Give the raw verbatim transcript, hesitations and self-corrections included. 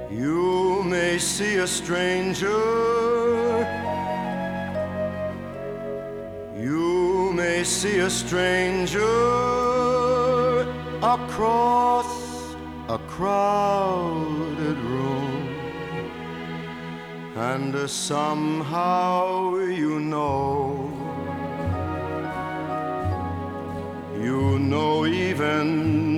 You may see a stranger, you may see a stranger across a crowded room, and uh, somehow you know, you know even